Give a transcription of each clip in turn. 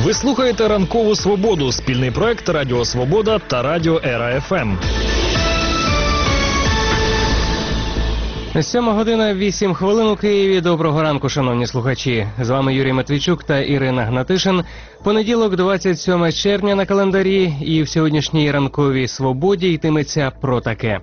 Ви слухаєте «Ранкову свободу» – спільний проект Радіо Свобода та Радіо Ера ФМ. 7:08 у Києві. Доброго ранку, шановні слухачі. З вами Юрій Матвійчук та Ірина Гнатишин. Понеділок, 27 червня на календарі, і в сьогоднішній «Ранковій свободі» йтиметься про таке.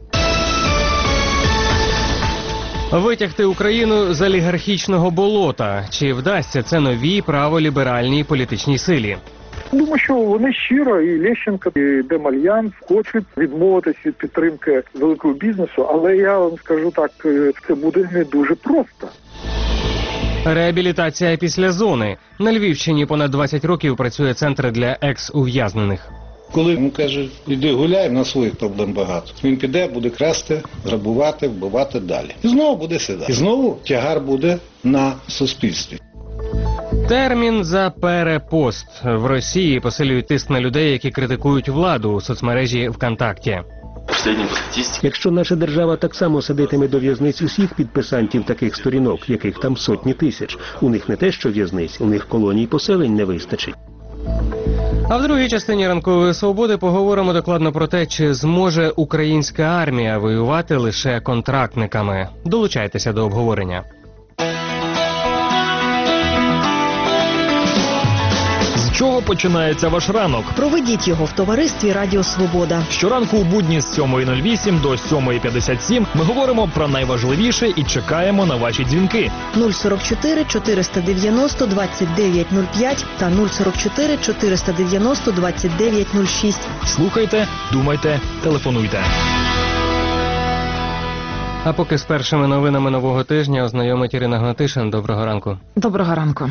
Витягти Україну з олігархічного болота. Чи вдасться це новій праволіберальній політичній силі? Думаю, що вони щиро, і Лещенко, і Демальян хочуть відмовитися від підтримки великого бізнесу, але я вам скажу так, це буде не дуже просто. Реабілітація після зони. На Львівщині понад 20 років працює центр для екс-ув'язнених. Коли йому кажуть, іди гуляй, в нас своїх проблем багато. Він піде, буде красти, грабувати, вбивати далі. І знову буде сидіти. І знову тягар буде на суспільстві. Термін за перепост. В Росії посилюють тиск на людей, які критикують владу у соцмережі ВКонтакті. Якщо наша держава так само садитиме до в'язниць усіх підписантів таких сторінок, яких там сотні тисяч, у них не те, що в'язниць, у них колоній поселень не вистачить. А в другій частині «Ранкової свободи» поговоримо докладно про те, чи зможе українська армія воювати лише контрактниками. Долучайтеся до обговорення. З чого починається ваш ранок? Проведіть його в товаристві Радіо Свобода. Щоранку у будні з 7:08 до 7:57 ми говоримо про найважливіше і чекаємо на ваші дзвінки. 044 490 2905 та 044 490 2906. Слухайте, думайте, телефонуйте. А поки з першими новинами нового тижня ознайомить Ірина Гнатишин. Доброго ранку. Доброго ранку.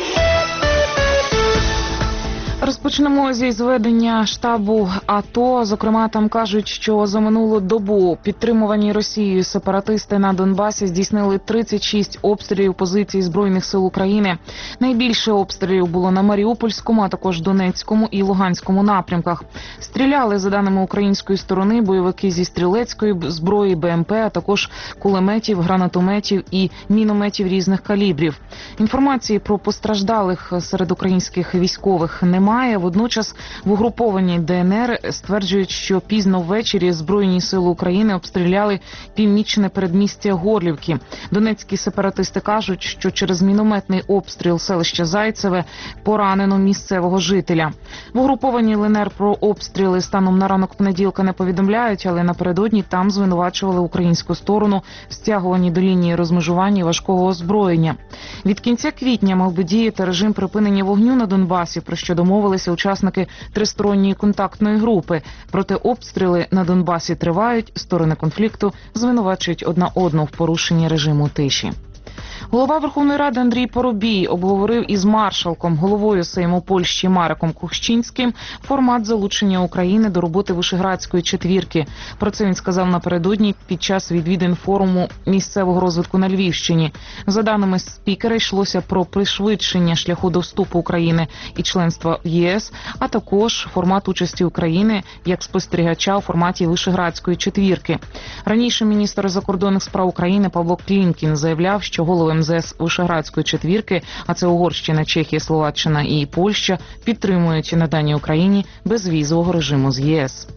Розпочнемо зі зведення штабу АТО. Зокрема, там кажуть, що за минулу добу підтримувані Росією сепаратисти на Донбасі здійснили 36 обстрілів позицій Збройних сил України. Найбільше обстрілів було на Маріупольському, а також Донецькому і Луганському напрямках. Стріляли, за даними української сторони, бойовики зі стрілецької зброї, БМП, а також кулеметів, гранатометів і мінометів різних калібрів. Інформації про постраждалих серед українських військових немає. Водночас в угрупованій ДНР стверджують, що пізно ввечері Збройні сили України обстріляли північне передмістя Горлівки. Донецькі сепаратисти кажуть, що через мінометний обстріл селища Зайцеве поранено місцевого жителя. В угрупованій ЛНР про обстріли станом на ранок понеділка не повідомляють, але напередодні там звинувачували українську сторону в стягуванні до лінії розмежування важкого озброєння. Від кінця квітня мав би діяти режим припинення вогню на Донбасі, про що домовилися учасники тристоронньої контактної групи. Проте обстріли на Донбасі тривають, сторони конфлікту звинувачують одна одну в порушенні режиму тиші. Голова Верховної Ради Андрій Парубій обговорив із маршалком, головою Сейму Польщі Мареком Кухщинським формат залучення України до роботи Вишеградської четвірки. Про це він сказав напередодні під час відвідин форуму місцевого розвитку на Львівщині. За даними спікера, йшлося про пришвидшення шляху до вступу України і членства в ЄС, а також формат участі України як спостерігача у форматі Вишеградської четвірки. Раніше міністр закордонних справ України Павло Клімкін заявляв, що голови МЗС Вишеградської четвірки, а це Угорщина, Чехія, Словаччина і Польща, підтримують надання Україні безвізового режиму з ЄС.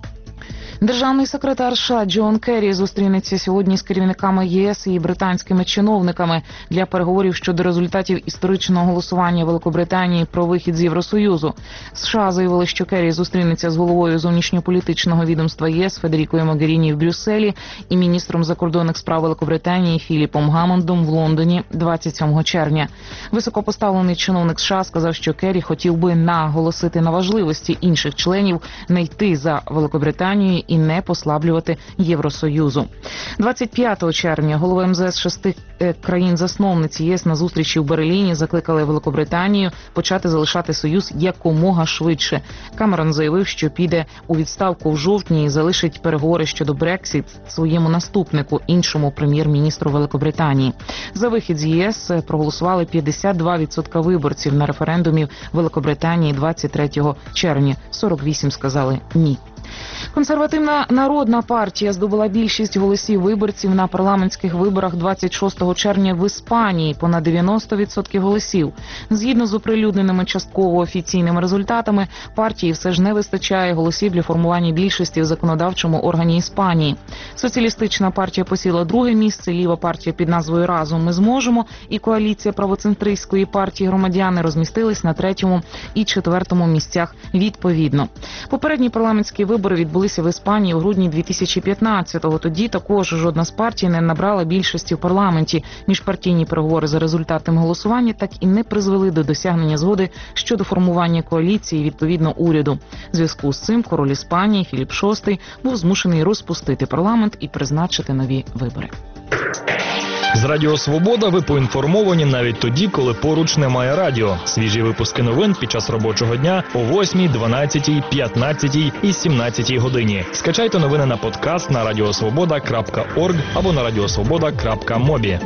Державний секретар США Джон Керрі зустрінеться сьогодні з керівниками ЄС і британськими чиновниками для переговорів щодо результатів історичного голосування Великобританії про вихід з Євросоюзу. США заявили, що Керрі зустрінеться з головою зовнішньополітичного відомства ЄС Федерікою Могеріні в Брюсселі і міністром закордонних справ Великобританії Філіпом Гаммондом в Лондоні 27 червня. Високопоставлений чиновник США сказав, що Керрі хотів би наголосити на важливості інших членів не йти за Великобританією і не послаблювати Євросоюзу. 25 червня голови МЗС 6 країн-засновниць ЄС на зустрічі в Берліні закликали Великобританію почати залишати Союз якомога швидше. Камерон заявив, що піде у відставку в жовтні і залишить переговори щодо Брексіт своєму наступнику, іншому прем'єр-міністру Великобританії. За вихід з ЄС проголосували 52% виборців на референдумі Великобританії 23 червня. 48 сказали «ні». Консервативна народна партія здобула більшість голосів виборців на парламентських виборах 26 червня в Іспанії понад 90% голосів. Згідно з оприлюдненими частково офіційними результатами, партії все ж не вистачає голосів для формування більшості в законодавчому органі Іспанії. Соціалістична партія посіла друге місце, ліва партія під назвою «Разом ми зможемо» і коаліція правоцентристської партії «Громадяни» розмістились на третьому і четвертому місцях відповідно. Попередні парламентські вибори відбулися в Іспанії у грудні 2015-го. Тоді також жодна з партій не набрала більшості в парламенті. Міжпартійні переговори за результатами голосування так і не призвели до досягнення згоди щодо формування коаліції і відповідно уряду. В зв'язку з цим король Іспанії Філіп VI був змушений розпустити парламент і призначити нові вибори. З Радіо Свобода ви поінформовані навіть тоді, коли поруч немає радіо. Свіжі випуски новин під час робочого дня о 8, 12, 15 і 17 годині. Скачайте новини на подкаст на radiosvoboda.org або на radiosvoboda.mobi.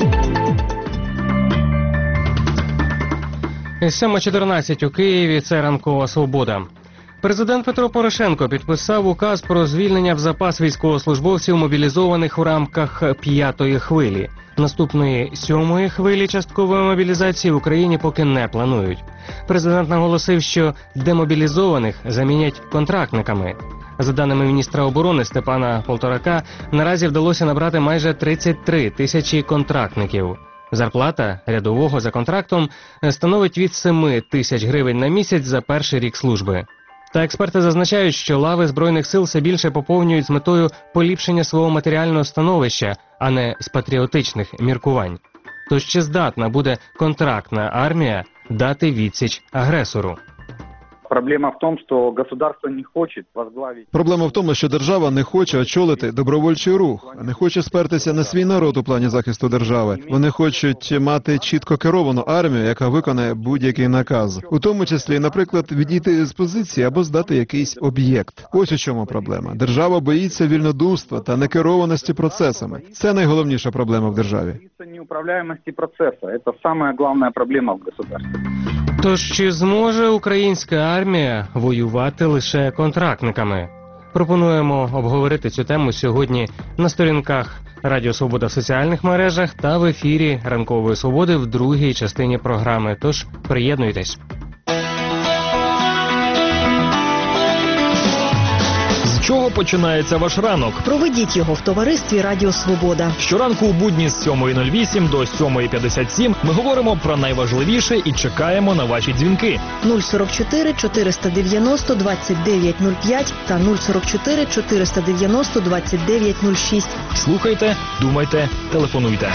7:14 у Києві. Це ранкова свобода. Президент Петро Порошенко підписав указ про звільнення в запас військовослужбовців, мобілізованих у рамках 5-ї хвилі. Наступної 7-ї хвилі часткової мобілізації в Україні поки не планують. Президент наголосив, що демобілізованих замінять контрактниками. За даними міністра оборони Степана Полторака, наразі вдалося набрати майже 33 тисячі контрактників. Зарплата рядового за контрактом становить від 7 тисяч гривень на місяць за перший рік служби. Та експерти зазначають, що лави Збройних сил все більше поповнюють з метою поліпшення свого матеріального становища, а не з патріотичних міркувань. Тож чи здатна буде контрактна армія дати відсіч агресору? Проблема в тому, що государство не хоче возглавити... Проблема в тому, що держава не хоче очолити добровольчий рух, не хоче спертися на свій народ у плані захисту держави. Вони хочуть мати чітко керовану армію, яка виконає будь-який наказ. У тому числі, наприклад, відійти з позиції або здати якийсь об'єкт. Ось у чому проблема. Держава боїться вільнодумства та некерованості процесами. Це найголовніша проблема в державі. Неуправляємості процесу – це найголовніша проблема в государстві. Тож чи зможе українська армія воювати лише контрактниками? Пропонуємо обговорити цю тему сьогодні на сторінках Радіо Свобода в соціальних мережах та в ефірі Ранкової Свободи в другій частині програми. Тож приєднуйтесь. З чого починається ваш ранок? Проведіть його в товаристві Радіо Свобода. Щоранку у будні з 7:08 до 7:57 ми говоримо про найважливіше і чекаємо на ваші дзвінки. 044 490 2905 та 044 490 2906. Слухайте, думайте, телефонуйте.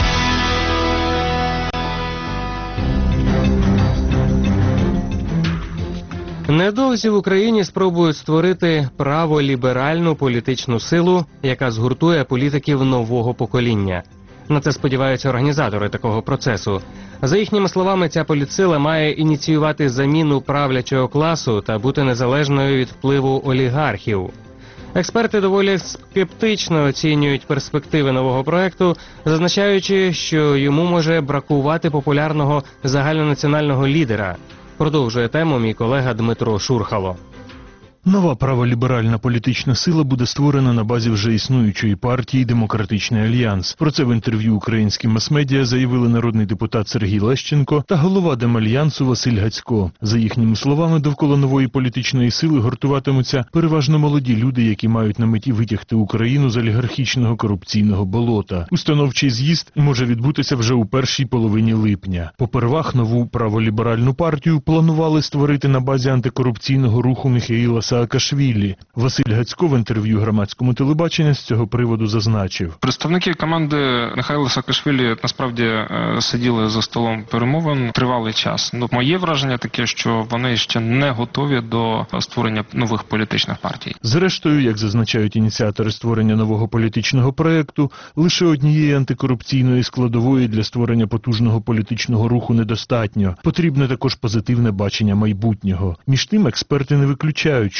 Недовзі в Україні спробують створити праволіберальну політичну силу, яка згуртує політиків нового покоління. На це сподіваються організатори такого процесу. За їхніми словами, ця політсила має ініціювати заміну правлячого класу та бути незалежною від впливу олігархів. Експерти доволі скептично оцінюють перспективи нового проекту, зазначаючи, що йому може бракувати популярного загальнонаціонального лідера. Продовжує тему мій колега Дмитро Шурхало. Нова праволіберальна політична сила буде створена на базі вже існуючої партії «Демократичний альянс». Про це в інтерв'ю українським мас-медіа заявили народний депутат Сергій Лещенко та голова Демальянсу Василь Гацько. За їхніми словами, довкола нової політичної сили гуртуватимуться переважно молоді люди, які мають на меті витягти Україну з олігархічного корупційного болота. Установчий з'їзд може відбутися вже у першій половині липня. Попервах нову праволіберальну партію планували створити на базі антикорупційного руху Міхеїла Саакашвілі. Василь Гацько в інтерв'ю громадському телебаченню з цього приводу зазначив. Представники команди Міхеїла Саакашвілі насправді сиділи за столом перемовин тривалий час. Моє враження таке, що вони ще не готові до створення нових політичних партій. Зрештою, як зазначають ініціатори створення нового політичного проєкту, лише однієї антикорупційної складової для створення потужного політичного руху недостатньо. Потрібне також позитивне бачення майбутнього. Між тим, експерти не виключають, що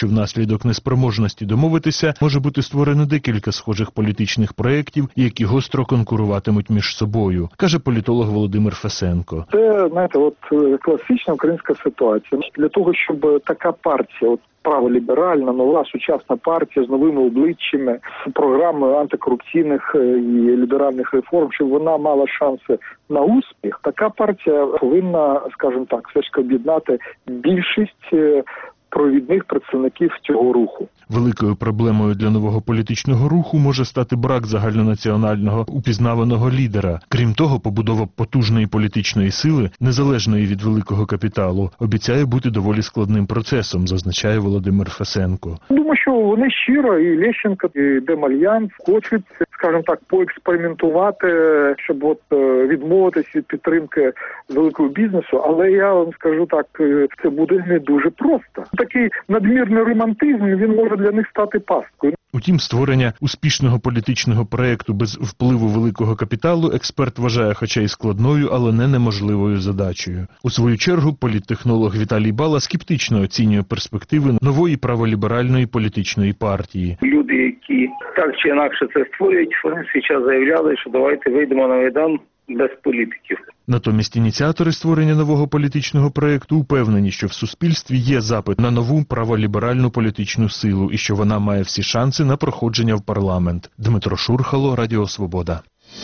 що внаслідок неспроможності домовитися може бути створено декілька схожих політичних проєктів, які гостро конкуруватимуть між собою, каже політолог Володимир Фесенко. Це, знаєте, класична українська ситуація. Для того, щоб така партія, праволіберальна, нова, сучасна партія з новими обличчями, з програмою антикорупційних і ліберальних реформ, щоб вона мала шанси на успіх, така партія повинна, скажімо так, все ж об'єднати більшість провідних представників цього руху. Великою проблемою для нового політичного руху може стати брак загальнонаціонального упізнаваного лідера. Крім того, побудова потужної політичної сили, незалежної від великого капіталу, обіцяє бути доволі складним процесом, зазначає Володимир Фесенко. Думаю, що вони щиро, і Лещенко, і Демальян хочуть, скажімо так, поекспериментувати, щоб відмовитися від підтримки великого бізнесу, але я вам скажу так, це буде не дуже просто. Такий надмірний романтизм, він може для них стати пасткою. Утім, створення успішного політичного проєкту без впливу великого капіталу експерт вважає хоча й складною, але не неможливою задачею. У свою чергу політтехнолог Віталій Бала скептично оцінює перспективи нової праволіберальної політичної партії. Люди, які так чи інакше це створюють, вони свій час заявляли, що давайте вийдемо на майдан без політиків. Натомість ініціатори створення нового політичного проєкту упевнені, що в суспільстві є запит на нову праволіберальну політичну силу і що вона має всі шанси на проходження в парламент. Дмитро Шурхало, Радіо Свобода.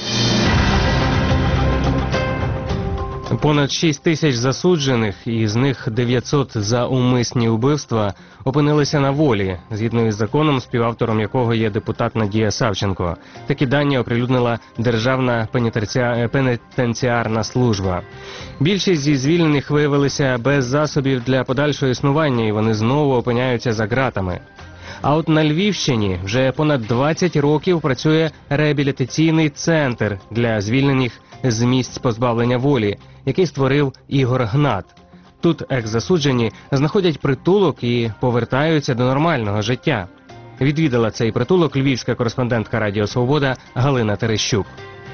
Понад 6 тисяч засуджених, із них 900 за умисні вбивства, опинилися на волі, згідно із законом, співавтором якого є депутат Надія Савченко. Такі дані оприлюднила Державна пенітенціарна служба. Більшість зі звільнених виявилися без засобів для подальшого існування, і вони знову опиняються за ґратами. А от на Львівщині вже понад 20 років працює реабілітаційний центр для звільнених з місць позбавлення волі, який створив Ігор Гнат. Тут екс-засуджені знаходять притулок і повертаються до нормального життя. Відвідала цей притулок львівська кореспондентка Радіо Свобода Галина Терещук.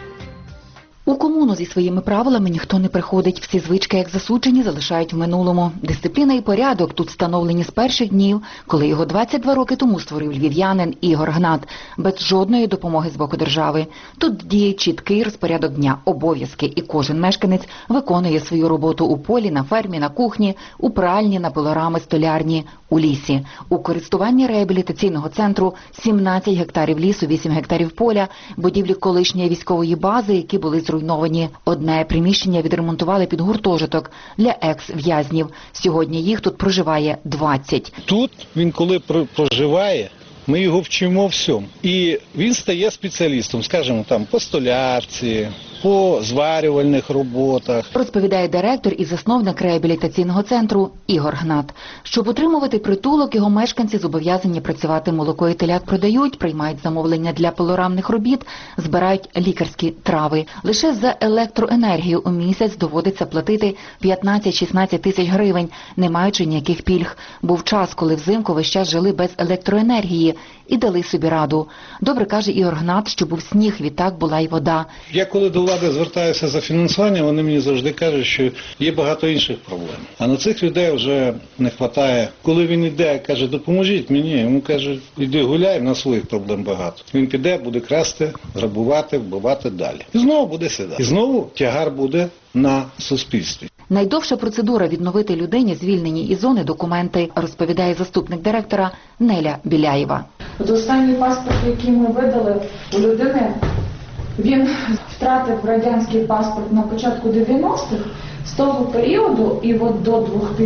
У комуну зі своїми правилами ніхто не приходить. Всі звички, як засуджені, залишають в минулому. Дисципліна і порядок тут встановлені з перших днів, коли його 22 роки тому створив львів'янин Ігор Гнат, без жодної допомоги з боку держави. Тут діє чіткий розпорядок дня, обов'язки, і кожен мешканець виконує свою роботу у полі, на фермі, на кухні, у пральні, на пилорами, столярні, у лісі. У користуванні реабілітаційного центру 17 гектарів лісу, 8 гектарів поля, будівлі колишньої військової бази, які були зруйновані. Одне приміщення відремонтували під гуртожиток для екс-в'язнів. Сьогодні їх тут проживає 20. Тут він коли проживає, ми його вчимо всьому. І він стає спеціалістом, скажімо, по столярці, по зварювальних роботах. Розповідає директор і засновник реабілітаційного центру Ігор Гнат. Щоб утримувати притулок, його мешканці зобов'язані працювати, молоко і телят продають, приймають замовлення для пилорамних робіт, збирають лікарські трави. Лише за електроенергію у місяць доводиться платити 15-16 тисяч гривень, не маючи ніяких пільг. Був час, коли взимку весь час жили без електроенергії і дали собі раду. Добре каже Ігор Гнат, що був сніг, відтак була й вода. Я коли до влади звертаюся за фінансування, вони мені завжди кажуть, що є багато інших проблем. А на цих людей вже не вистачає. Коли він йде, каже, допоможіть мені, йому кажуть, іди гуляй, на своїх проблем багато. Він піде, буде красти, грабувати, вбивати далі. І знову буде сідати. І знову тягар буде на суспільстві. Найдовша процедура відновити людині звільнені із зони документи, розповідає заступник директора Неля Біляєва. От останній паспорт, який ми видали у людини, він втратив радянський паспорт на початку 90-х. З того періоду і от до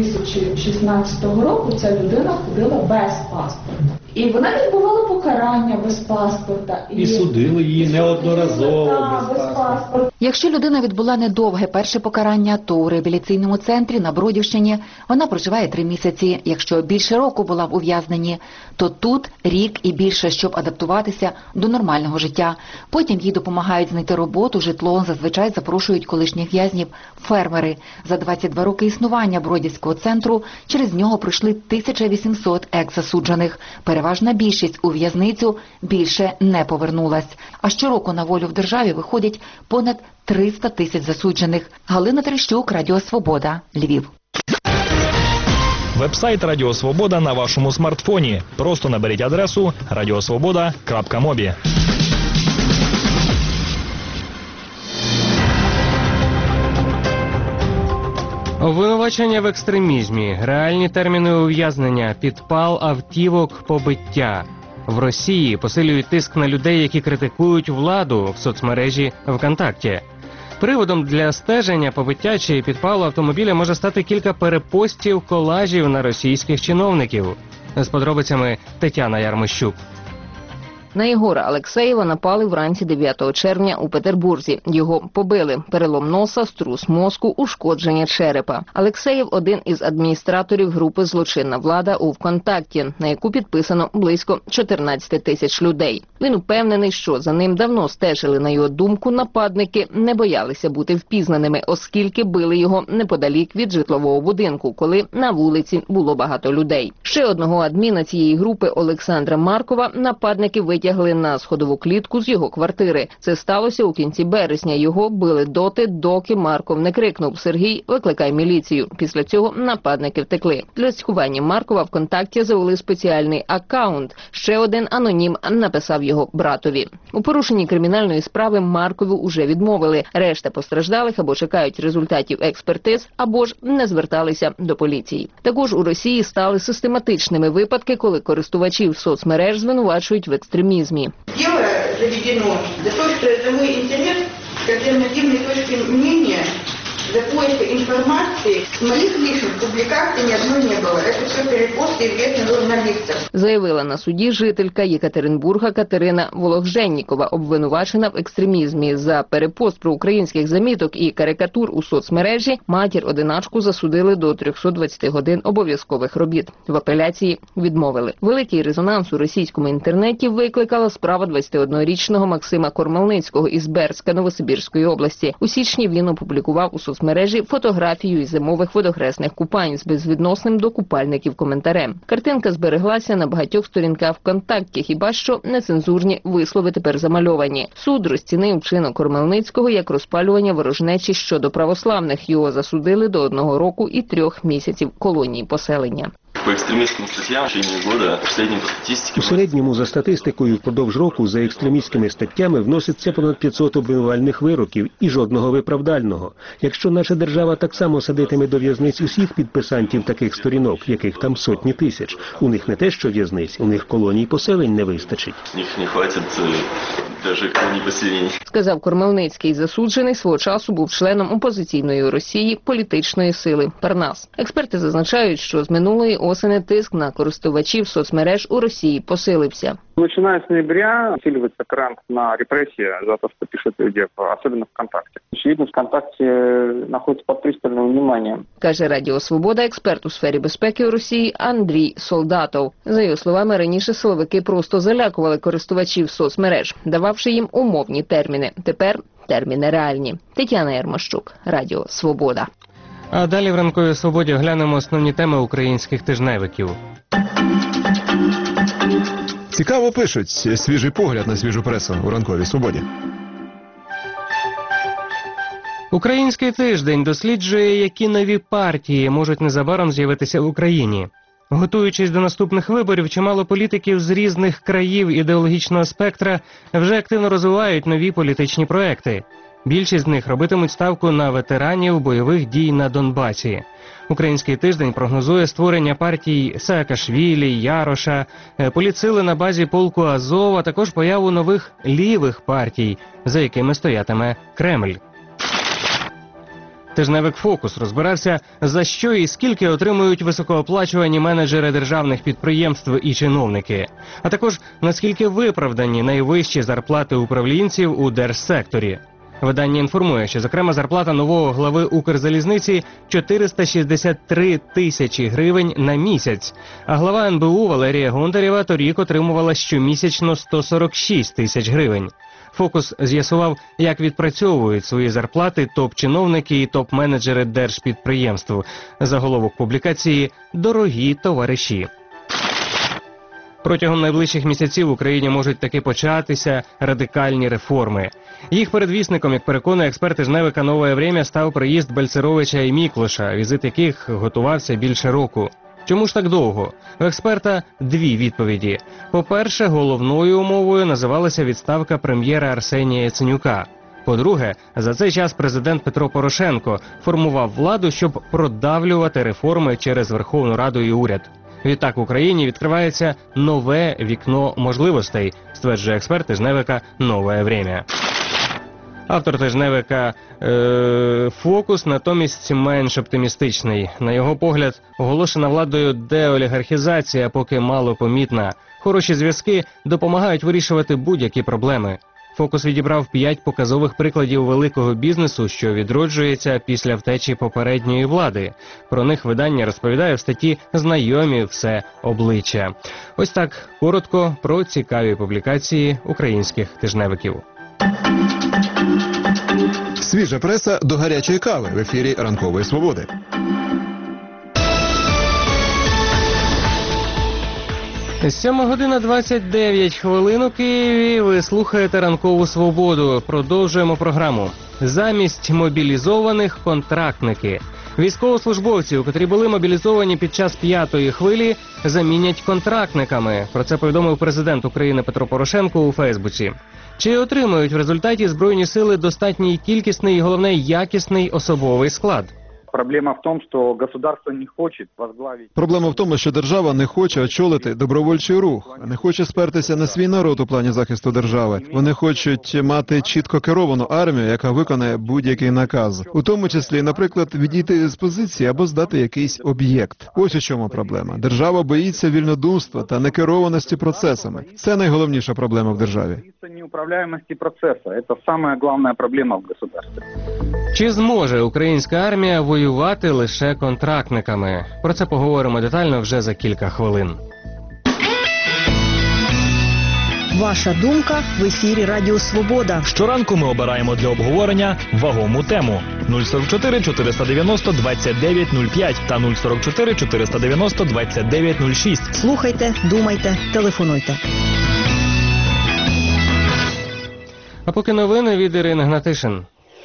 2016 року ця людина ходила без паспорта. І вона відбувала покарання без паспорта. І судили її неодноразово без паспорта. Якщо людина відбула недовге перше покарання, то у реабілітаційному центрі на Бродівщині вона проживає 3 місяці. Якщо більше року була в ув'язненні, то тут рік і більше, щоб адаптуватися до нормального життя. Потім їй допомагають знайти роботу, житло, зазвичай запрошують колишніх в'язнів фермери. За 22 роки існування Бродівського центру через нього пройшли 1800 екс-засуджених. Переважна більшість у в'язницю більше не повернулась. А щороку на волю в державі виходять понад 300 тисяч засуджених. Галина Терещук, Радіо Свобода, Львів. Вебсайт Радіо Свобода на вашому смартфоні. Просто наберіть адресу radiosvoboda.mobi. Обвинувачення в екстремізмі, реальні терміни ув'язнення, підпал автівок, побиття. В Росії посилюють тиск на людей, які критикують владу в соцмережі ВКонтакті. Приводом для стеження побиття чи підпалу автомобіля може стати кілька перепостів колажів на російських чиновників. З подробицями Тетяна Ярмощук. На Єгора Алексеєва напали вранці 9 червня у Петербурзі. Його побили. Перелом носа, струс мозку, ушкодження черепа. Алексеєв – один із адміністраторів групи «Злочинна влада» у ВКонтакті, на яку підписано близько 14 тисяч людей. Він упевнений, що за ним давно стежили. На його думку, нападники не боялися бути впізнаними, оскільки били його неподалік від житлового будинку, коли на вулиці було багато людей. Ще одного адміна цієї групи Олександра Маркова нападники витягли на сходову клітку з його квартири. Це сталося у кінці березня. Його били доти, доки Марков не крикнув: «Сергій, викликай міліцію». Після цього нападники втекли. Для цькування Маркова ВКонтакті завели спеціальний акаунт. Ще один анонім написав його братові. У порушенні кримінальної справи Маркову уже відмовили. Решта постраждалих або чекають результатів експертиз, або ж не зверталися до поліції. Також у Росії стали систематичними випадки, коли користувачів соцмереж звинувачують в екстремізмі. Дело заведено за то, что это мой интерес, с альтернативной точки мнения, за поиск информации. Моих личных публикаций ни одной не было. Это все перепосты известных журналистов. Заявила на суді жителька Єкатеринбурга Катерина Вологженнікова, обвинувачена в екстремізмі. За перепост про українських заміток і карикатур у соцмережі матір-одиначку засудили до 320 годин обов'язкових робіт. В апеляції відмовили. Великий резонанс у російському інтернеті викликала справа 21-річного Максима Кормалницького із Бердська Новосибірської області. У січні він опублікував у соцмережі фотографію із зимових водохресних купань з безвідносним до купальників коментарем. Картинка збереглася на багатьох сторінках ВКонтакті, хіба що нецензурні вислови тепер замальовані. Суд розцінив вчинок Кормалницького як розпалювання ворожнечі щодо православних. Його засудили до 1 року і 3 місяців колонії поселення. По екстремістським статтям в течение года, в середньому по статистиці... У середньому за статистикою впродовж року за екстремістськими статтями вноситься понад 500 обвинувальних вироків і жодного виправдального. Якщо наша держава так само садитиме до в'язниць усіх підписантів таких сторінок, яких там сотні тисяч, у них не те, що в'язниць, у них колоній поселень не вистачить. У них не хватить навіть колоній поселень. Сказав Кормалницький. Засуджений свого часу був членом опозиційної у Росії політичної сили Парнас. Експерти зазначають, що з минулої осени тиск на користувачів соцмереж у Росії посилився. Начиная с ноября усиливается тренд на репрессии за то, что пишут люди, особенно ВКонтакте. Очевидно, ВКонтакте находится под пристальным вниманием. Каже Радіо Свобода експерт у сфері безпеки у Росії Андрій Солдатов. За його словами, раніше силовики просто залякували користувачів соцмереж, дававши їм умовні терміни. Тепер терміни реальні. Тетяна Ярмощук, Радіо Свобода. А далі в ранковій свободі оглянемо основні теми українських тижневиків. Цікаво пишуть. Свіжий погляд на свіжу пресу у ранковій свободі. Український тиждень досліджує, які нові партії можуть незабаром з'явитися в Україні. Готуючись до наступних виборів, чимало політиків з різних країв ідеологічного спектра вже активно розвивають нові політичні проекти. Більшість з них робитимуть ставку на ветеранів бойових дій на Донбасі. Український тиждень прогнозує створення партій Саакашвілі, Яроша, політсили на базі полку Азов, а також появу нових лівих партій, за якими стоятиме Кремль. Тижневик «Фокус» розбирався, за що і скільки отримують високооплачувані менеджери державних підприємств і чиновники, а також наскільки виправдані найвищі зарплати управлінців у держсекторі. Видання інформує, що, зокрема, зарплата нового глави Укрзалізниці – 463 тисячі гривень на місяць, а глава НБУ Валерія Гонтарєва торік отримувала щомісячно 146 тисяч гривень. «Фокус» з'ясував, як відпрацьовують свої зарплати топ-чиновники і топ-менеджери держпідприємств. Заголовок публікації «Дорогі товариші». Протягом найближчих місяців в Україні можуть таки початися радикальні реформи. Їх передвісником, як переконує експерт тижневика «Нове время», став приїзд Бальцеровича і Міклоша, візит яких готувався більше року. Чому ж так довго? У експерта дві відповіді. По-перше, головною умовою називалася відставка прем'єра Арсенія Яценюка. По-друге, за цей час президент Петро Порошенко формував владу, щоб продавлювати реформи через Верховну Раду і уряд. Відтак в Україні відкривається нове вікно можливостей, стверджує експерт тижневика «Нове время». Автор тижневика «Фокус» натомість менш оптимістичний. На його погляд, оголошена владою деолігархізація поки мало помітна. Хороші зв'язки допомагають вирішувати будь-які проблеми. «Фокус» відібрав 5 показових прикладів великого бізнесу, що відроджується після втечі попередньої влади. Про них видання розповідає в статті «Знайомі все обличчя». Ось так коротко про цікаві публікації українських тижневиків. Свіжа преса до гарячої кави в ефірі «Ранкової свободи». Сьома година 29 хвилин у Києві. Ви слухаєте «Ранкову свободу». Продовжуємо програму. Замість мобілізованих – контрактники. Військовослужбовців, котрі були мобілізовані під час 5-ї хвилі, замінять контрактниками. Про це повідомив президент України Петро Порошенко у Фейсбуці. Чи отримують в результаті Збройні сили достатній кількісний і, головне, якісний особовий склад? Проблема в том, что государство не хочет возглавить... Проблема в тому, що держава не хоче очолити добровольчий рух, не хоче спертися на свій народ у плані захисту держави. Вони хочуть мати чітко керовану армію, яка виконає будь-який наказ. У тому числі, наприклад, відійти з позиції або здати якийсь об'єкт. Ось у чому проблема. Держава боїться вільнодумства та некерованості процесами. Це найголовніша проблема в державі. Неуправляемости процесса. Это самая главная проблема в государстве. Чи зможе українська армія воювати лише контрактниками? Про це поговоримо детально вже за кілька хвилин. Ваша думка в ефірі Радіо Свобода. Щоранку ми обираємо для обговорення вагому тему. 044 490 2905 та 044 490 2906. Слухайте, думайте, телефонуйте. А поки новини від Ірини Гнатишин.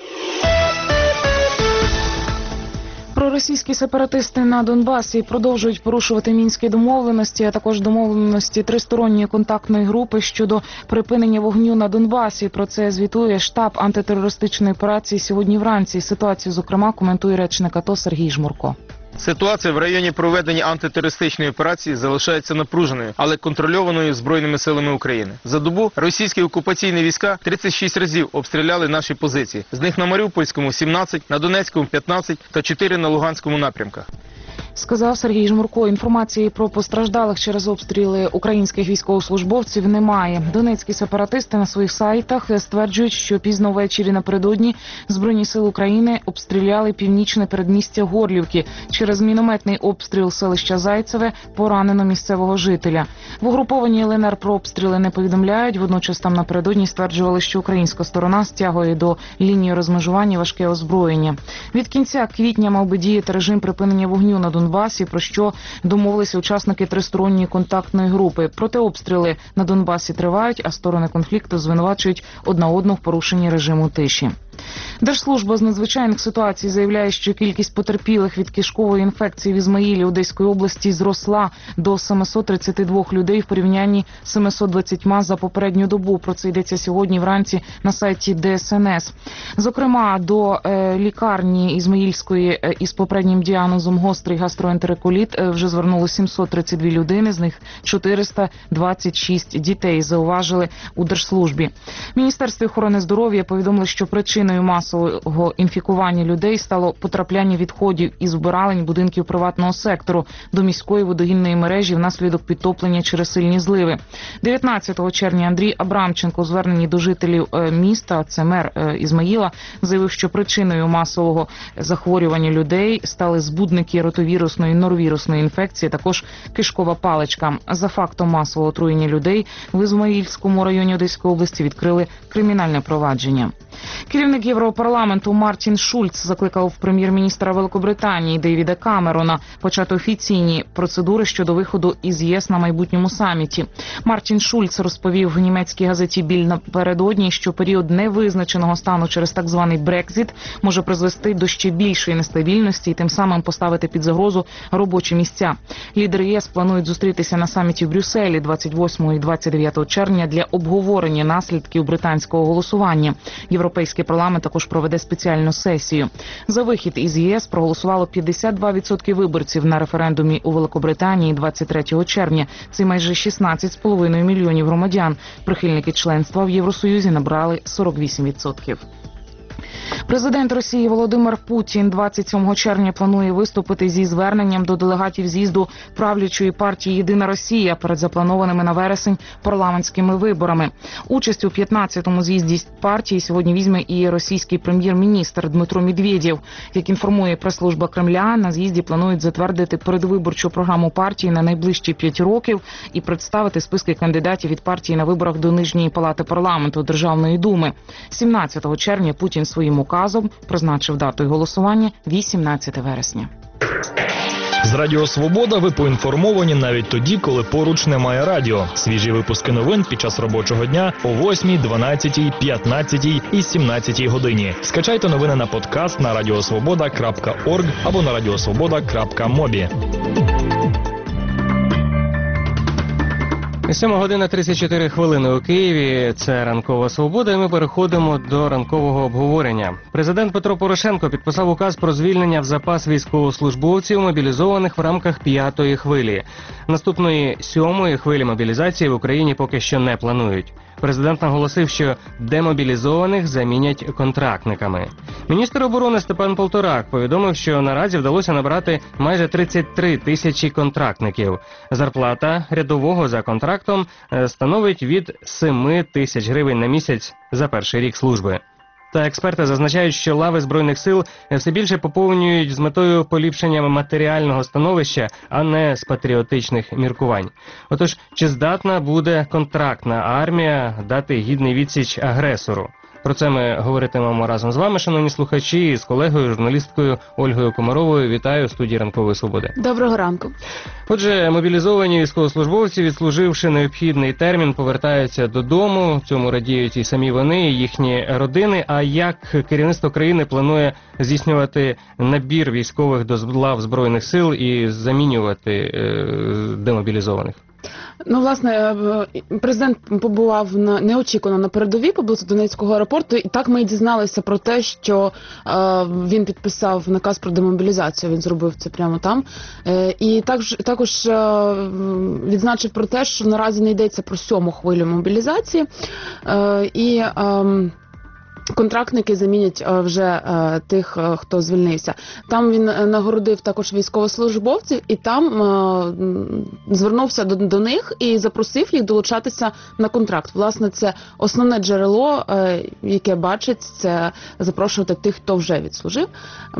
Проросійські сепаратисти на Донбасі продовжують порушувати мінські домовленості, а також домовленості тристоронньої контактної групи щодо припинення вогню на Донбасі. Про це звітує штаб антитерористичної операції сьогодні вранці. Ситуацію, зокрема, коментує речник АТО Сергій Жмурко. Ситуація в районі проведення антитерористичної операції залишається напруженою, але контрольованою Збройними силами України. За добу російські окупаційні війська 36 разів обстріляли наші позиції. З них на Маріупольському – 17, на Донецькому – 15 та 4 на Луганському напрямках. Сказав Сергій Жмурко. Інформації про постраждалих через обстріли українських військовослужбовців немає. Донецькі сепаратисти на своїх сайтах стверджують, що пізно ввечері напередодні Збройні сили України обстріляли північне передмістя Горлівки. Через мінометний обстріл селища Зайцеве поранено місцевого жителя. В угрупованій ЛНР про обстріли не повідомляють. Водночас там напередодні стверджували, що українська сторона стягує до лінії розмежування важке озброєння. Від кінця квітня мав би діяти режим припинення вогню на Донбасі, про що домовилися учасники тристоронньої контактної групи. Проте обстріли на Донбасі тривають, а сторони конфлікту звинувачують одна одну в порушенні режиму тиші. Держслужба з надзвичайних ситуацій заявляє, що кількість потерпілих від кишкової інфекції в Ізмаїлі Одеської області зросла до 732 людей в порівнянні з 720 за попередню добу. Про це йдеться сьогодні вранці на сайті ДСНС. Зокрема, до лікарні Ізмаїльської із попереднім діагнозом гострий гастроентероколіт вже звернуло 732 людини, з них 426 дітей, зауважили у Держслужбі. В Міністерстві охорони здоров'я повідомили, що причиною масового інфікування людей стало потрапляння відходів із вбиралень будинків приватного сектору до міської водогінної мережі внаслідок підтоплення через сильні зливи. 19 червня Андрій Абрамченко у зверненні до жителів міста, це мер Ізмаїла, заявив, що причиною масового захворювання людей стали збудники ротовірусної і норовірусної інфекції, також кишкова паличка. За фактом масового отруєння людей в Ізмаїльському районі Одеської області відкрили кримінальне провадження. Керівник Очільник Європарламенту Мартін Шульц закликав прем'єр-міністра Великобританії Дейвіда Камерона почати офіційні процедури щодо виходу із ЄС на майбутньому саміті. Мартін Шульц розповів в німецькій газеті «Біль» напередодні, що період невизначеного стану через так званий Брекзит може призвести до ще більшої нестабільності і тим самим поставити під загрозу робочі місця. Лідери ЄС планують зустрітися на саміті в Брюсселі 28 і 29 червня для обговорення наслідків британського голосування. Європейський парламент також проведе спеціальну сесію. За вихід із ЄС проголосувало 52% виборців на референдумі у Великобританії 23 червня. Це майже 16,5 мільйонів громадян. Прихильники членства в Євросоюзі набрали 48%. Президент Росії Володимир Путін 27 червня планує виступити зі зверненням до делегатів з'їзду правлячої партії «Єдина Росія» перед запланованими на вересень парламентськими виборами. Участь у 15-му з'їзді партії сьогодні візьме і російський прем'єр-міністр Дмитро Медведєв. Як інформує прес-служба Кремля, на з'їзді планують затвердити передвиборчу програму партії на найближчі 5 років і представити списки кандидатів від партії на виборах до Нижньої палати парламенту Державної думи. 17 червня Путін своїм указом призначив датою голосування 18 вересня. З Радіо Свобода ви поінформовані навіть тоді, коли поруч немає радіо. Свіжі випуски новин під час робочого дня о 8, 12, 15 і 17 годині. Скачайте новини на подкаст на radiosvoboda.org або на radiosvoboda.mobi. 7 година 34 хвилини у Києві. Це «Ранкова свобода» і ми переходимо до ранкового обговорення. Президент Петро Порошенко підписав указ про звільнення в запас військовослужбовців, мобілізованих в рамках 5-ї хвилі. Наступної 7-ї хвилі мобілізації в Україні поки що не планують. Президент наголосив, що демобілізованих замінять контрактниками. Міністр оборони Степан Полторак повідомив, що наразі вдалося набрати майже 33 тисячі контрактників. Зарплата рядового за контрактом становить від 7 тисяч гривень на місяць за перший рік служби. Та експерти зазначають, що лави Збройних сил все більше поповнюють з метою поліпшення матеріального становища, а не з патріотичних міркувань. Отож, чи здатна буде контрактна армія дати гідний відсіч агресору? Про це ми говоритимемо разом з вами, шановні слухачі, і з колегою, журналісткою Ольгою Комаровою. Вітаю в студії «Ранкової свободи». Доброго ранку. Отже, мобілізовані військовослужбовці, відслуживши необхідний термін, повертаються додому. Цьому радіють і самі вони, і їхні родини. А як керівництво країни планує здійснювати набір військових до лав Збройних сил і замінювати демобілізованих? Ну, власне, президент побував неочікувано на передовій поблизу Донецького аеропорту, і так ми і дізналися про те, що він підписав наказ про демобілізацію, він зробив це прямо там. І також відзначив про те, що наразі не йдеться про 7-му хвилю мобілізації, і контрактники замінять вже тих, хто звільнився. Там він нагородив також військовослужбовців і там звернувся до них і запросив їх долучатися на контракт. Власне, це основне джерело, яке бачить, це запрошувати тих, хто вже відслужив,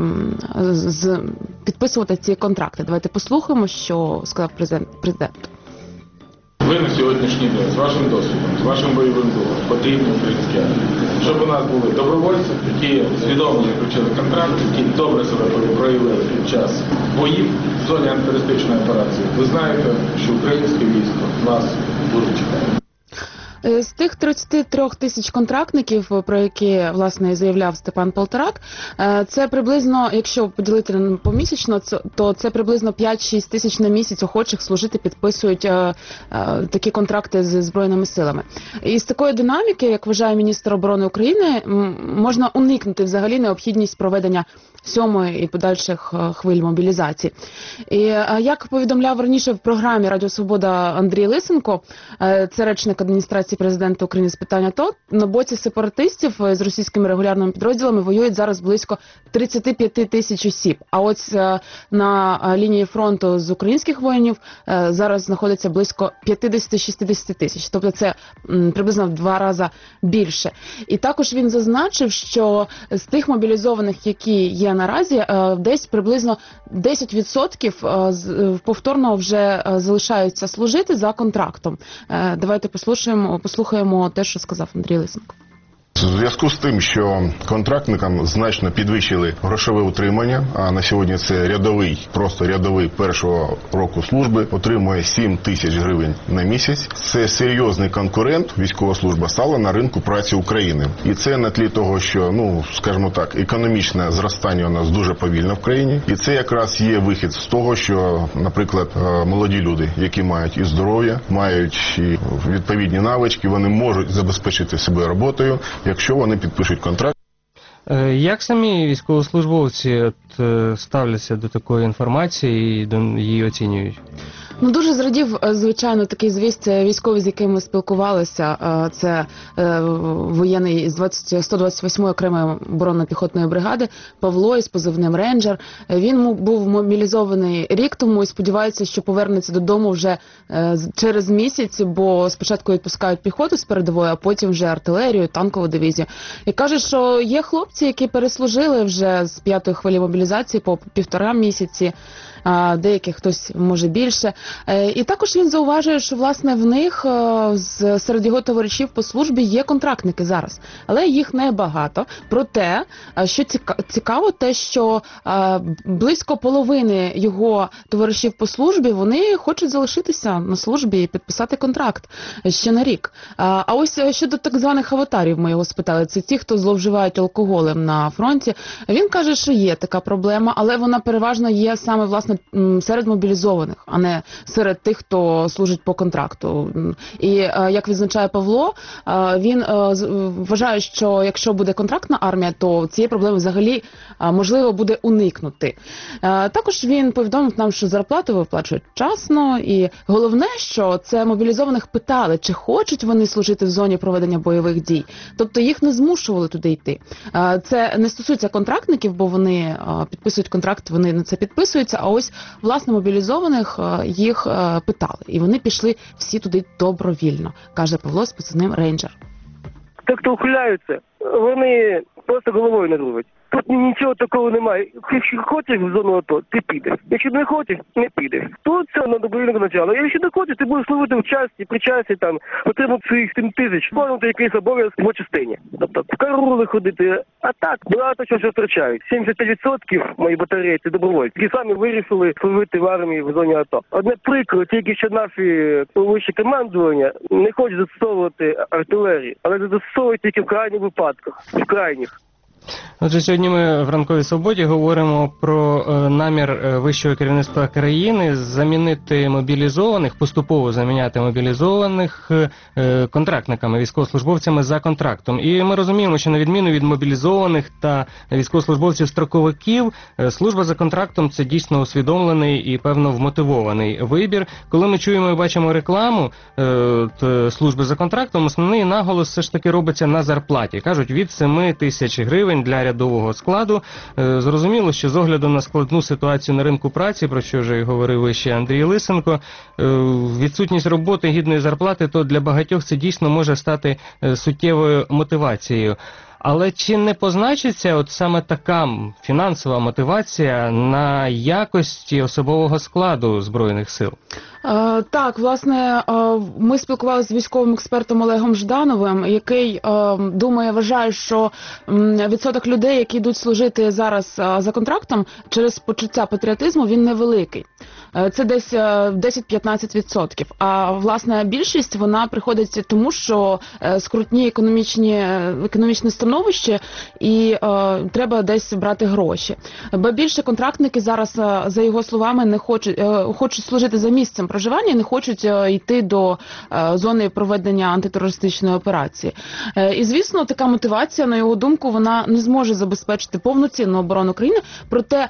підписувати ці контракти. Давайте послухаємо, що сказав президент. Ви на сьогоднішній день, з вашим досвідом, з вашим бойовим духом, потрібні українські армії. Щоб у нас були добровольці, які свідомо заключили контракт, які добре себе проявили під час боїв в зоні антитерористичної операції. Ви знаєте, що українське військо нас дуже чекає. З тих 33 тисяч контрактників, про які, власне, заявляв Степан Полторак, це приблизно, якщо поділити помісячно, то це приблизно 5-6 тисяч на місяць охочих служити підписують такі контракти з Збройними силами. І з такої динаміки, як вважає міністр оборони України, можна уникнути взагалі необхідність проведення 7-ї і подальших хвиль мобілізації. І як повідомляв раніше в програмі «Радіо Свобода» Андрій Лисенко, це речник адміністрації президента України з питань АТО, на боці сепаратистів з російськими регулярними підрозділами воюють зараз близько 35 тисяч осіб. А ось на лінії фронту з українських воїнів зараз знаходиться близько 50-60 тисяч. Тобто це приблизно в 2 рази більше. І також він зазначив, що з тих мобілізованих, які є наразі, десь приблизно 10% повторно вже залишаються служити за контрактом. Давайте послухаємо те, що сказав Андрій Лисенко. У зв'язку з тим, що контрактникам значно підвищили грошове утримання, а на сьогодні це рядовий, просто рядовий першого року служби, отримує 7 тисяч гривень на місяць. Це серйозний конкурент, військова служба стала на ринку праці України. І це на тлі того, що, скажімо так, економічне зростання у нас дуже повільно в країні. І це якраз є вихід з того, що, наприклад, молоді люди, які мають і здоров'я, мають і відповідні навички, вони можуть забезпечити себе роботою, якщо вони підпишуть контракт. Як самі військовослужбовці ставляться до такої інформації і до її оцінюють? Дуже зрадів, звичайно, такий звіст військовий, з яким ми спілкувалися. Це воєнний з 128-ї окремої оборонно-піхотної бригади Павло із позивним «Рейнджер». Він був мобілізований рік тому і сподівається, що повернеться додому вже через місяць, бо спочатку відпускають піхоту з передової, а потім вже артилерію, танкову дивізію. І каже, що є хлопці, які переслужили вже з 5-ї хвилі мобілізації по 1,5 місяці, деяких хтось може більше. І також він зауважує, що, власне, в них серед його товаришів по службі є контрактники зараз, але їх небагато. Проте, що цікаво, те, що близько половини його товаришів по службі, вони хочуть залишитися на службі і підписати контракт ще на рік. А ось щодо так званих аватарів, ми його спитали, це ті, хто зловживають алкоголем на фронті. Він каже, що є така проблема, але вона переважно є саме, власне, серед мобілізованих, а не серед тих, хто служить по контракту. І, як відзначає Павло, він вважає, що якщо буде контрактна армія, то цієї проблеми взагалі можливо буде уникнути. Також він повідомив нам, що зарплати виплачують вчасно, і головне, що це мобілізованих питали, чи хочуть вони служити в зоні проведення бойових дій. Тобто їх не змушували туди йти. Це не стосується контрактників, бо вони підписують контракт, вони на це підписуються, а ось, власне, мобілізованих їх питали. І вони пішли всі туди добровільно, каже Павло з позивним «Рейнджер». Ті, хто ухиляються, вони просто головою не рулять. Тут нічого такого немає. Якщо хочеш в зону АТО, ти підеш. Якщо не хочеш, не підеш. Тут це на добровільне начало. Якщо не хочеш, ти будеш служити в часті, при часті, отримати своїх 7 тисяч, виконувати якийсь обов'язок в частині. Тобто в карули ходити. А так, багато чого втрачають. 75% моїх батареї – це добровольці, які самі вирішили служити в армії в зоні АТО. Одне прикро, тільки що наші вище командування не хочуть застосовувати артилерію, але застосовують тільки в крайніх випадках. В крайніх. Отже, сьогодні ми в «Ранковій свободі» говоримо про намір вищого керівництва країни замінити мобілізованих, поступово заміняти мобілізованих контрактниками, військовослужбовцями за контрактом. І ми розуміємо, що на відміну від мобілізованих та військовослужбовців-строковиків, служба за контрактом – це дійсно усвідомлений і, певно, вмотивований вибір. Коли ми чуємо і бачимо рекламу служби за контрактом, основний наголос все ж таки робиться на зарплаті. Кажуть, від 7 тисяч гривень для рядового складу. Зрозуміло, що з огляду на складну ситуацію на ринку праці, про що вже й говорив вище Андрій Лисенко, відсутність роботи, гідної зарплати, то для багатьох це дійсно може стати суттєвою мотивацією. Але чи не позначиться от саме така фінансова мотивація на якості особового складу Збройних сил? Так, власне, ми спілкувалися з військовим експертом Олегом Ждановим, який вважає, що відсоток людей, які йдуть служити зараз за контрактом, через почуття патріотизму, він невеликий. Це десь 10-15%. А, власне, більшість, вона приходить тому, що скрутні економічне становище і треба десь брати гроші. Бо більше контрактники зараз, за його словами, не хочуть служити за місцем проживання, не хочуть йти до зони проведення антитерористичної операції. І, звісно, така мотивація, на його думку, вона не зможе забезпечити повноцінну оборону країни, проте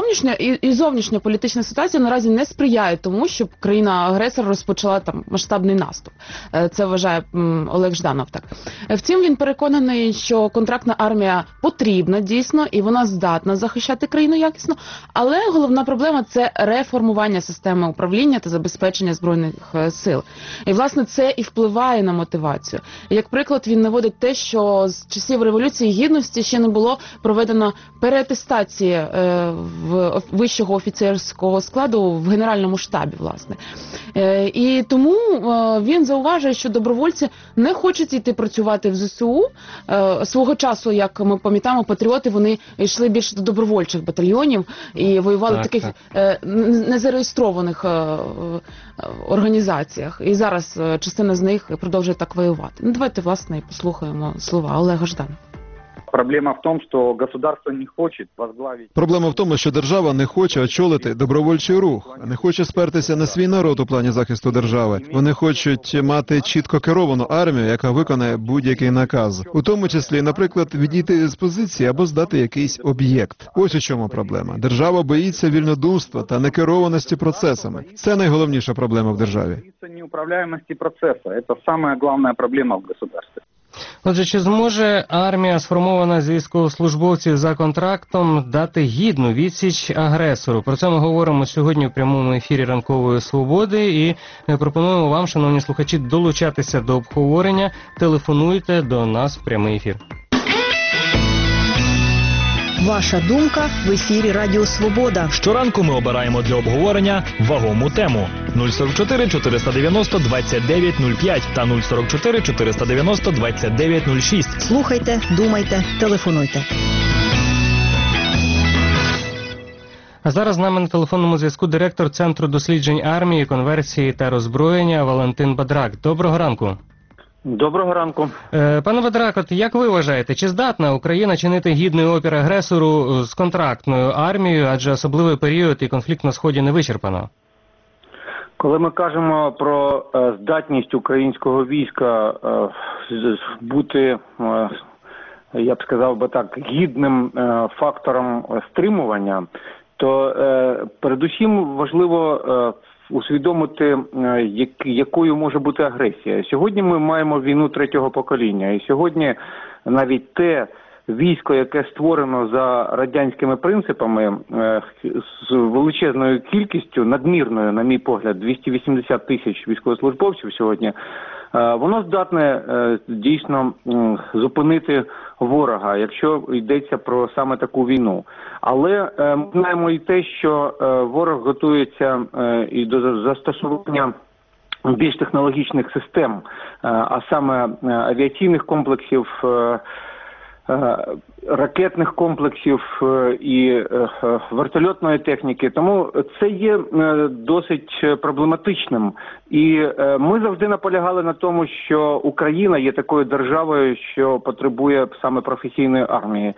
зовнішня політична ситуація наразі не сприяє тому, щоб країна-агресор розпочала масштабний наступ. Це вважає Олег Жданов так. Втім, він переконаний, що контрактна армія потрібна дійсно, і вона здатна захищати країну якісно, але головна проблема – це реформування системи управління та забезпечення забезпечення Збройних сил. І, власне, це і впливає на мотивацію. Як приклад, він наводить те, що з часів Революції Гідності ще не було проведено переатестації вищого офіцерського складу в Генеральному штабі, власне. І тому він зауважує, що добровольці не хочуть йти працювати в ЗСУ. Свого часу, як ми пам'ятаємо, патріоти, вони йшли більше до добровольчих батальйонів і воювали в таких незареєстрованих організаціях. І зараз частина з них продовжує так воювати. Ну, давайте, власне, і послухаємо слова Олега Ждана. Проблема в тому, що государство не хоче возглавити... Проблема в тому, що держава не хоче очолити добровольчий рух, не хоче спертися на свій народ у плані захисту держави. Вони хочуть мати чітко керовану армію, яка виконає будь-який наказ. У тому числі, наприклад, відійти з позиції або здати якийсь об'єкт. Ось у чому проблема. Держава боїться вільнодумства та некерованості процесами. Це найголовніша проблема в державі. Неуправляємості процесу. Це найголовніша проблема в государстві. Отже, чи зможе армія, сформована з військовослужбовців за контрактом, дати гідну відсіч агресору? Про це ми говоримо сьогодні в прямому ефірі «Ранкової свободи» і пропонуємо вам, шановні слухачі, долучатися до обговорення. Телефонуйте до нас в прямий ефір. Ваша думка в ефірі Радіо Свобода. Щоранку ми обираємо для обговорення вагому тему. 044 490 2905 та 044 490 2906. Слухайте, думайте, телефонуйте. А зараз з нами на телефонному зв'язку директор Центру досліджень армії, конверсії та роззброєння Валентин Бадрак. Доброго ранку. Доброго ранку. Пане Бадрак, от як ви вважаєте, чи здатна Україна чинити гідний опір агресору з контрактною армією, адже особливий період і конфлікт на Сході не вичерпано? Коли ми кажемо про здатність українського війська бути, я б сказав би так, гідним фактором стримування, то передусім важливо усвідомити, якою може бути агресія. Сьогодні ми маємо війну третього покоління, і сьогодні навіть те військо, яке створено за радянськими принципами, з величезною кількістю, надмірною, на мій погляд, 280 тисяч військовослужбовців сьогодні, воно здатне дійсно зупинити ворога, якщо йдеться про саме таку війну. Але ми знаємо і те, що ворог готується і до застосування більш технологічних систем, а саме авіаційних комплексів, ракетних комплексів і вертольотної техніки. Тому це є досить проблематичним. І ми завжди наполягали на тому, що Україна є такою державою, що потребує саме професійної армії.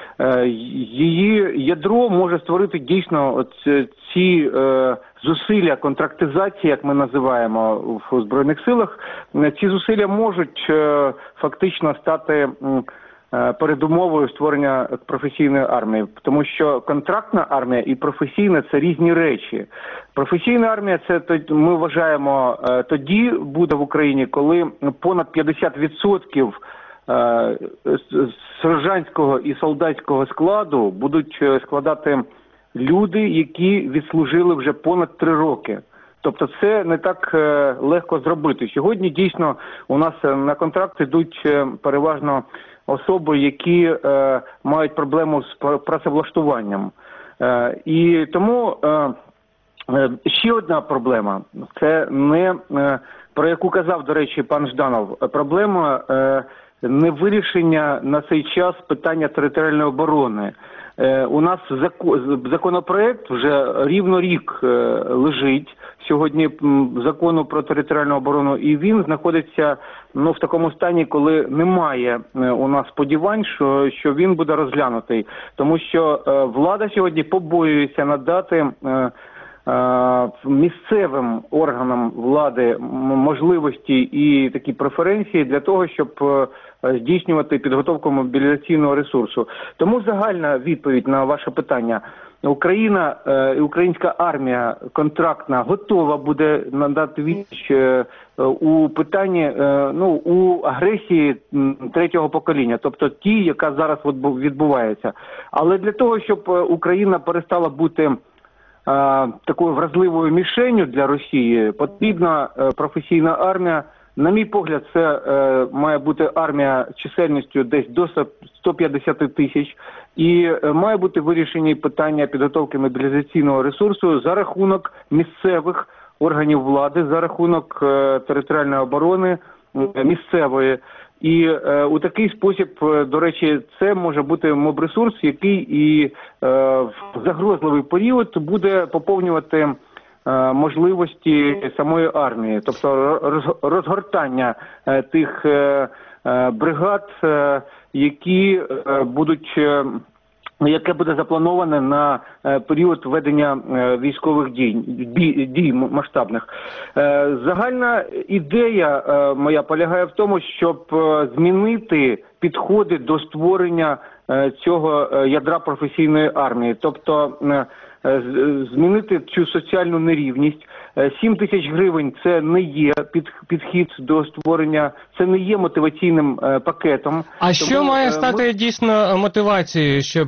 Її ядро може створити дійсно ці зусилля контрактизації, як ми називаємо в Збройних силах. Ці зусилля можуть фактично стати передумовою створення професійної армії, тому що контрактна армія і професійна – це різні речі. Професійна армія – це, ми вважаємо, тоді буде в Україні, коли понад 50% сержантського і солдатського складу будуть складати люди, які відслужили вже понад 3 роки. Тобто це не так легко зробити. Сьогодні дійсно у нас на контракт йдуть переважно особи, які мають проблему з працевлаштуванням. І тому ще одна проблема, це не про яку казав, до речі, пан Жданов, проблема не вирішення на цей час питання територіальної оборони. У нас законопроект вже рівно рік лежить сьогодні закону про територіальну оборону, і він знаходиться в такому стані, коли немає у нас сподівань, що він буде розглянутий. Тому що влада сьогодні побоюється надати місцевим органам влади можливості і такі преференції для того, щоб здійснювати підготовку мобілізаційного ресурсу. Тому загальна відповідь на ваше питання. Україна і українська армія контрактна готова буде надати відсіч у питанні, у агресії третього покоління, тобто ті, яка зараз відбувається. Але для того, щоб Україна перестала бути такою вразливою мішенью для Росії, потрібна професійна армія. На мій погляд, це має бути армія чисельністю десь до 150 тисяч, і має бути вирішені питання підготовки мобілізаційного ресурсу за рахунок місцевих органів влади, за рахунок територіальної оборони місцевої. І у такий спосіб, до речі, це може бути мобресурс, який і в загрозливий період буде поповнювати можливості самої армії, тобто розгортання тих бригад, яке буде заплановане на період ведення військових дій масштабних. Загальна ідея моя полягає в тому, щоб змінити підходи до створення цього ядра професійної армії, тобто змінити цю соціальну нерівність. 7 тисяч гривень – це не є підхід до створення, це не є мотиваційним пакетом. А що має стати дійсно мотивацією, щоб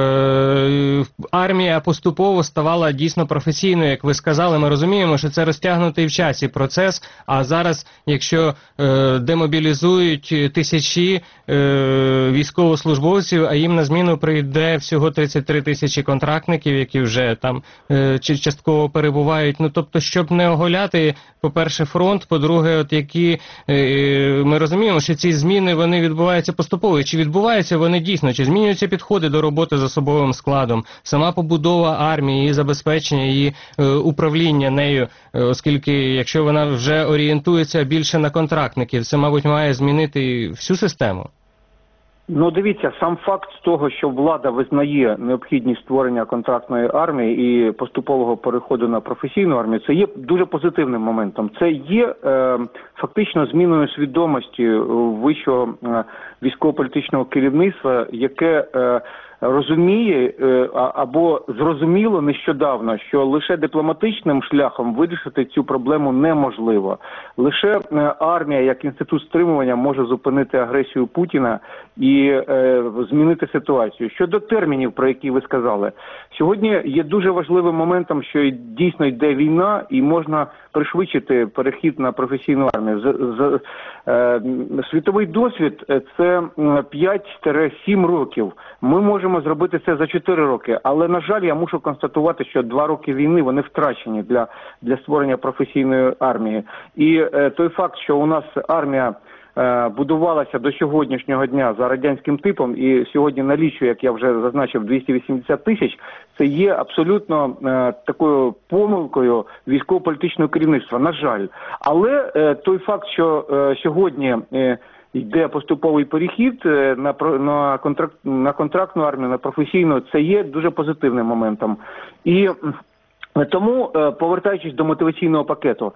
армія поступово ставала дійсно професійною, як ви сказали? Ми розуміємо, що це розтягнутий в часі процес, а зараз, якщо демобілізують тисячі військовослужбовців, а їм на зміну прийде всього 33 тисячі контрактників, які вже там частково перебувають, ну тобто, щоб не оголяти, по-перше, фронт, по-друге, от які ми розуміємо, що ці зміни, вони відбуваються поступово, чи відбуваються вони дійсно, чи змінюються підходи до роботи з особовим складом, сама побудова армії, її забезпечення, її управління нею, оскільки якщо вона вже орієнтується більше на контрактників, це, мабуть, має змінити всю систему. Ну, дивіться, сам факт того, що влада визнає необхідність створення контрактної армії і поступового переходу на професійну армію, це є дуже позитивним моментом. Це є фактично зміною свідомості вищого військово-політичного керівництва, яке розуміє або зрозуміло нещодавно, що лише дипломатичним шляхом вирішити цю проблему неможливо. Лише армія як інститут стримування може зупинити агресію Путіна і змінити ситуацію. Щодо термінів, про які ви сказали, сьогодні є дуже важливим моментом, що дійсно йде війна і можна пришвидшити перехід на професійну армію. Світовий досвід – це 5-7 років. Ми можемо зробити це за 4 роки, але, на жаль, я мушу констатувати, що 2 роки війни, вони втрачені для створення професійної армії. І той факт, що у нас армія будувалася до сьогоднішнього дня за радянським типом і сьогодні налічує, як я вже зазначив, 280 тисяч, це є абсолютно такою помилкою військово-політичного керівництва, на жаль. Але той факт, що сьогодні йде поступовий перехід на контрактну армію, на професійну, це є дуже позитивним моментом. І тому, повертаючись до мотиваційного пакету,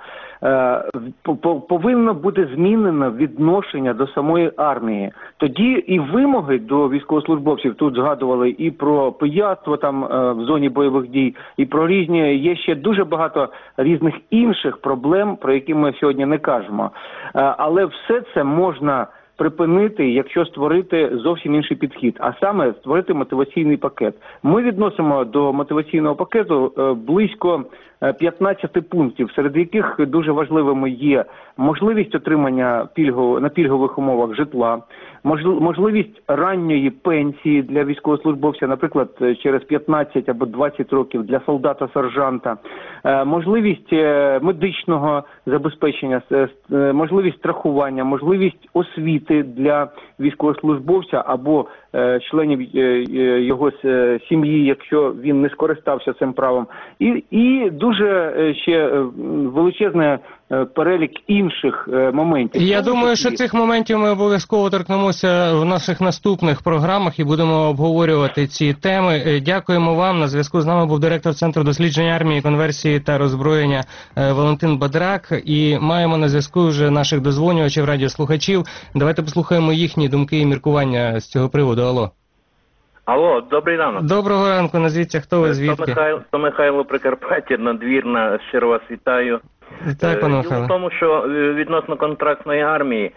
повинно бути змінено відношення до самої армії. Тоді і вимоги до військовослужбовців, тут згадували і про пияцтво там в зоні бойових дій, і про різні, є ще дуже багато різних інших проблем, про які ми сьогодні не кажемо. Але все це можна припинити, якщо створити зовсім інший підхід, а саме створити мотиваційний пакет. Ми відносимо до мотиваційного пакету близько 15 пунктів, серед яких дуже важливими є можливість отримання на пільгових умовах житла, можливість ранньої пенсії для військовослужбовця, наприклад, через 15 або 20 років для солдата-сержанта, можливість медичного забезпечення, можливість страхування, можливість освіти для військовослужбовця або членів його сім'ї, якщо він не скористався цим правом. І дуже ще величезне перелік інших моментів. Я думаю, що цих моментів ми обов'язково торкнемося в наших наступних програмах і будемо обговорювати ці теми. Дякуємо вам. На зв'язку з нами був директор Центру дослідження армії, конверсії та роззброєння Валентин Бадрак. І маємо на зв'язку вже наших дозвонювачів, радіослухачів. Давайте послухаємо їхні думки і міркування з цього приводу. Алло. Алло, добрий ранок. Доброго ранку, назвіться, хто ви, звідки? То Михайло Прикарпаття, Надвірна, щиро вас вітаю. Так, пане Михайло. Діло в тому, що відносно контрактної армії,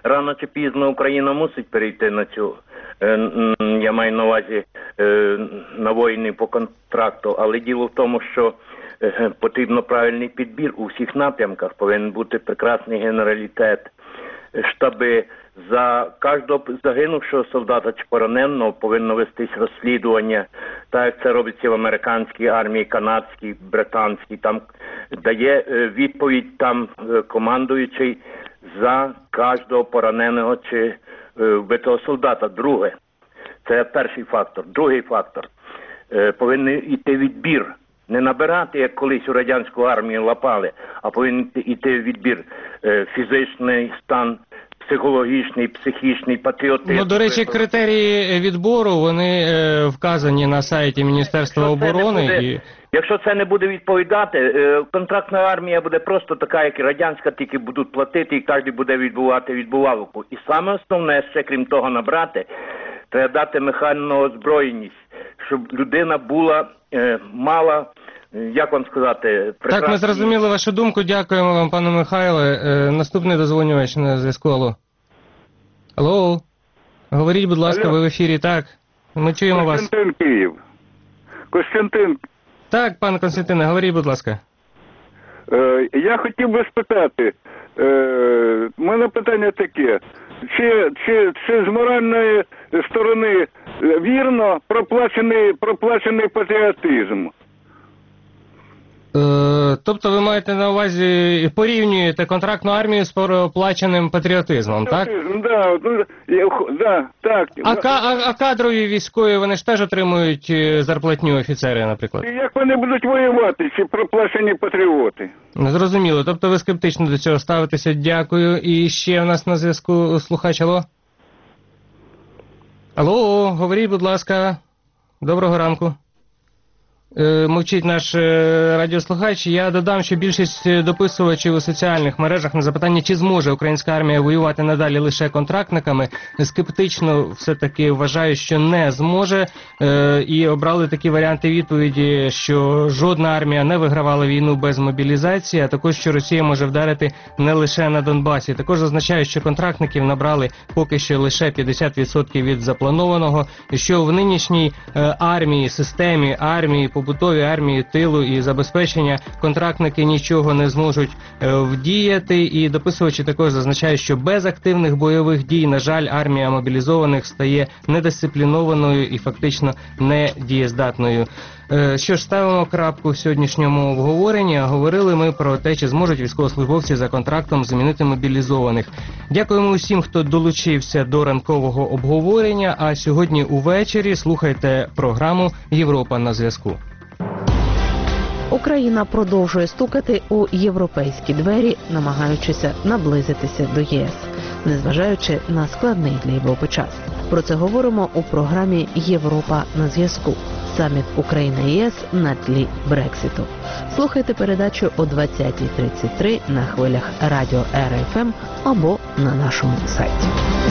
рано чи пізно Україна мусить перейти на цю, я маю на увазі, на воїни по контракту, але діло в тому, що потрібно правильний підбір у всіх напрямках, повинен бути прекрасний генералітет, штаби. За кожного загинувшого солдата чи пораненого повинно вестись розслідування, так як це робиться в американській армії, канадській, британській. Там дає відповідь там командуючий за кожного пораненого чи вбитого солдата. Друге, це перший фактор. Другий фактор, повинен йти відбір. Не набирати, як колись у радянську армію лапали, а повинен йти відбір, фізичний стан, психологічний, психічний, патріотизм. Ну, до речі, критерії відбору, вони вказані на сайті Міністерства оборони. Якщо це не буде відповідати, контрактна армія буде просто така, як і радянська, тільки будуть платити, і кожен буде відбувати відбувалку. І саме основне, ще крім того набрати, треба дати механічну озброєність, щоб людина була, мала, як вам сказати, прекрасні... Так, ми зрозуміли вашу думку. Дякуємо вам, пане Михайле. Наступний дозвонювач на зв'язку. Алло. Алло. Говоріть, будь ласка, ви в ефірі. Так. Ми чуємо вас. Костянтин, Київ. Костянтин. Так, пане Константине, говоріть, будь ласка. Я хотів би спитати. У мене питання таке. Чи з моральної сторони вірно проплачений патріотизм? Тобто ви маєте на увазі, порівнюєте контрактну армію з проплаченим патріотизмом, так? Так. А кадрові військові, вони ж теж отримують зарплатню, офіцери, наприклад? І як вони будуть воювати, чи проплачені патріоти? Зрозуміло. Тобто ви скептично до цього ставитеся. Дякую. І ще у нас на зв'язку слухач. Алло? Алло, говоріть, будь ласка. Доброго ранку. Мовчить наш радіослухач. Я додам, що більшість дописувачів у соціальних мережах на запитання, чи зможе українська армія воювати надалі лише контрактниками, скептично все-таки вважають, що не зможе, і обрали такі варіанти відповіді, що жодна армія не вигравала війну без мобілізації, а також, що Росія може вдарити не лише на Донбасі. Також зазначають, що контрактників набрали поки що лише 50% від запланованого, що в нинішній армії, системі армії, побутові армії тилу і забезпечення контрактники нічого не зможуть вдіяти. І дописувачі також зазначають, що без активних бойових дій, на жаль, армія мобілізованих стає недисциплінованою і фактично недієздатною. Що ж, ставимо крапку в сьогоднішньому обговоренні. Говорили ми про те, чи зможуть військовослужбовці за контрактом замінити мобілізованих. Дякуємо усім, хто долучився до ранкового обговорення, а сьогодні увечері слухайте програму «Європа на зв'язку». Україна продовжує стукати у європейські двері, намагаючися наблизитися до ЄС, незважаючи на складний для Європи час. Про це говоримо у програмі «Європа на зв'язку». Саміт Україна-ЄС на тлі Брекситу. Слухайте передачу о 20:33 на хвилях радіо РФМ або на нашому сайті.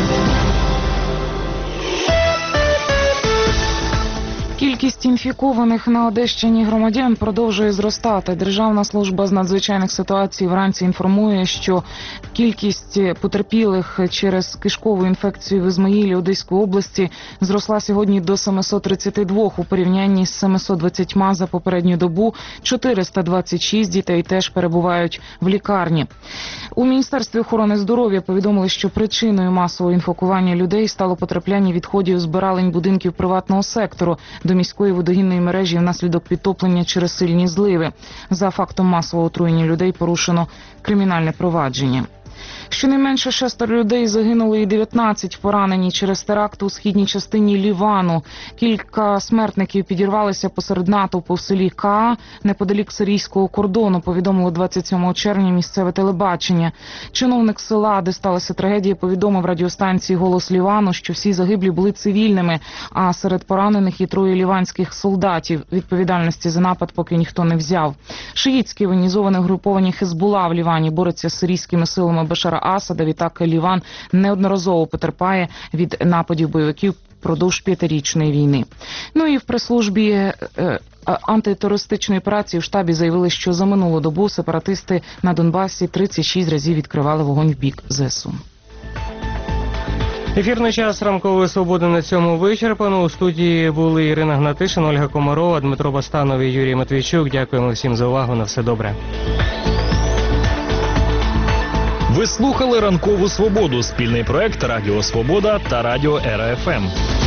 Кількість інфікованих на Одещині громадян продовжує зростати. Державна служба з надзвичайних ситуацій вранці інформує, що кількість потерпілих через кишкову інфекцію в Ізмаїлі Одеської області зросла сьогодні до 732 у порівнянні з 720 за попередню добу. 426 дітей теж перебувають в лікарні. У Міністерстві охорони здоров'я повідомили, що причиною масового інфікування людей стало потрапляння відходів збиралень будинків приватного сектору до міської водогінної мережі внаслідок підтоплення через сильні зливи. За фактом масового отруєння людей порушено кримінальне провадження. Щонайменше 6 людей загинули і 19 поранені через теракт у східній частині Лівану. Кілька смертників підірвалися посеред натовпу в селі Каа, неподалік сирійського кордону, повідомило 27 червня місцеве телебачення. Чиновник села, де сталася трагедія, повідомив радіостанції «Голос Лівану», що всі загиблі були цивільними, а серед поранених і 3 ліванських солдатів. Відповідальності за напад поки ніхто не взяв. Шиїцьке воєнізоване угруповання Хезбула в Лівані бореться з сирійськими силами Башара Асада. Відтак Ліван неодноразово потерпає від нападів бойовиків впродовж 5-річної війни. Ну і в прес-службі антитерористичної операції в штабі заявили, що за минулу добу сепаратисти на Донбасі 36 разів відкривали вогонь в бік ЗСУ. Ефірний час ранкової свободи на цьому вичерпано. У студії були Ірина Гнатишин, Ольга Комарова, Дмитро Бастанов і Юрій Матвійчук. Дякуємо всім за увагу. На все добре. Ви слухали «Ранкову свободу» – спільний проект Радіо Свобода та Радіо РФМ.